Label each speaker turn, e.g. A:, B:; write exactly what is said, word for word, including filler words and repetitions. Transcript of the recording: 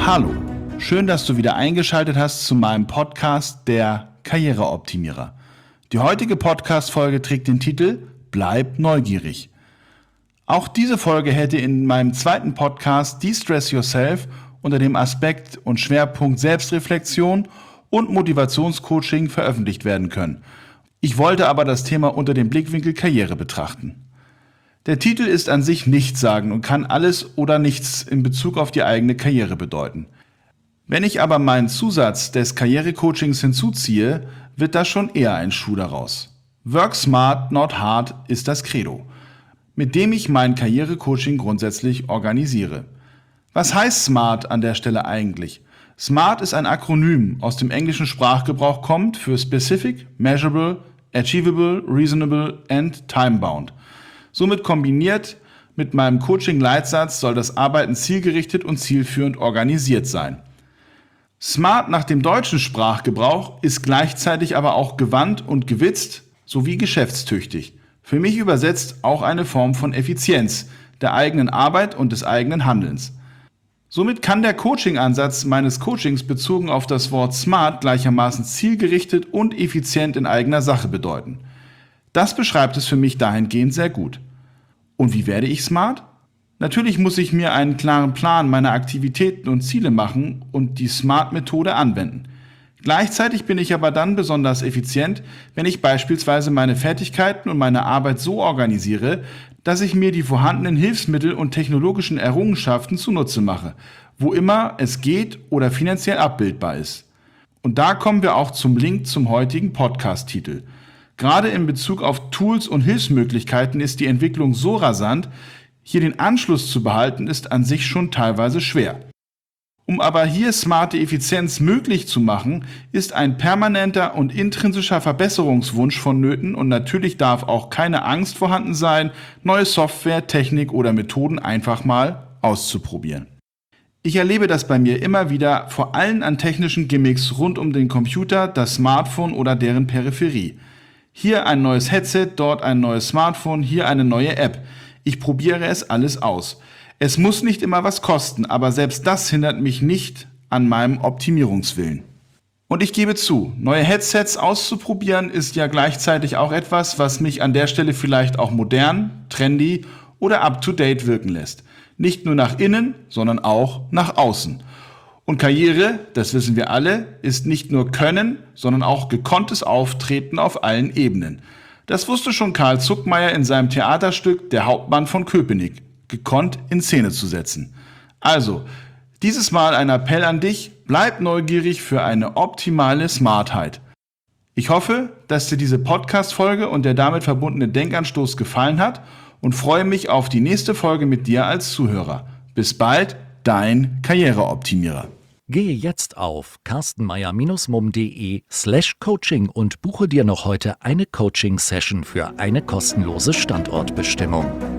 A: Hallo, schön, dass du wieder eingeschaltet hast zu meinem Podcast Der Karriereoptimierer. Die heutige Podcast-Folge trägt den Titel Bleib neugierig. Auch diese Folge hätte in meinem zweiten Podcast De-Stress Yourself unter dem Aspekt und Schwerpunkt Selbstreflexion und Motivationscoaching veröffentlicht werden können. Ich wollte aber das Thema unter dem Blickwinkel Karriere betrachten. Der Titel ist an sich nichtssagend und kann alles oder nichts in Bezug auf die eigene Karriere bedeuten. Wenn ich aber meinen Zusatz des Karrierecoachings hinzuziehe, wird da schon eher ein Schuh daraus. Work smart, not hard ist das Credo, mit dem ich mein Karrierecoaching grundsätzlich organisiere. Was heißt SMART an der Stelle eigentlich? SMART ist ein Akronym aus dem englischen Sprachgebrauch, kommt für Specific, Measurable, Achievable, Reasonable and Time-Bound. Somit kombiniert mit meinem Coaching-Leitsatz soll das Arbeiten zielgerichtet und zielführend organisiert sein. SMART nach dem deutschen Sprachgebrauch ist gleichzeitig aber auch gewandt und gewitzt sowie geschäftstüchtig. Für mich übersetzt auch eine Form von Effizienz der eigenen Arbeit und des eigenen Handelns. Somit kann der Coaching-Ansatz meines Coachings bezogen auf das Wort SMART gleichermaßen zielgerichtet und effizient in eigener Sache bedeuten. Das beschreibt es für mich dahingehend sehr gut. Und wie werde ich smart? Natürlich muss ich mir einen klaren Plan meiner Aktivitäten und Ziele machen und die SMART-Methode anwenden. Gleichzeitig bin ich aber dann besonders effizient, wenn ich beispielsweise meine Fertigkeiten und meine Arbeit so organisiere, dass ich mir die vorhandenen Hilfsmittel und technologischen Errungenschaften zunutze mache, wo immer es geht oder finanziell abbildbar ist. Und da kommen wir auch zum Link zum heutigen Podcast-Titel. Gerade in Bezug auf Tools und Hilfsmöglichkeiten ist die Entwicklung so rasant, hier den Anschluss zu behalten, ist an sich schon teilweise schwer. Um aber hier smarte Effizienz möglich zu machen, ist ein permanenter und intrinsischer Verbesserungswunsch vonnöten und natürlich darf auch keine Angst vorhanden sein, neue Software, Technik oder Methoden einfach mal auszuprobieren. Ich erlebe das bei mir immer wieder, vor allem an technischen Gimmicks rund um den Computer, das Smartphone oder deren Peripherie. Hier ein neues Headset, dort ein neues Smartphone, hier eine neue App. Ich probiere es alles aus. Es muss nicht immer was kosten, aber selbst das hindert mich nicht an meinem Optimierungswillen. Und ich gebe zu, neue Headsets auszuprobieren ist ja gleichzeitig auch etwas, was mich an der Stelle vielleicht auch modern, trendy oder up-to-date wirken lässt. Nicht nur nach innen, sondern auch nach außen. Und Karriere, das wissen wir alle, ist nicht nur Können, sondern auch gekonntes Auftreten auf allen Ebenen. Das wusste schon Karl Zuckmayer in seinem Theaterstück Der Hauptmann von Köpenick, gekonnt in Szene zu setzen. Also, dieses Mal ein Appell an dich, bleib neugierig für eine optimale Smartheit. Ich hoffe, dass dir diese Podcast-Folge und der damit verbundene Denkanstoß gefallen hat und freue mich auf die nächste Folge mit dir als Zuhörer. Bis bald, dein Karriereoptimierer.
B: Gehe jetzt auf carstenmeier-mum.de slash coaching und buche dir noch heute eine Coaching-Session für eine kostenlose Standortbestimmung.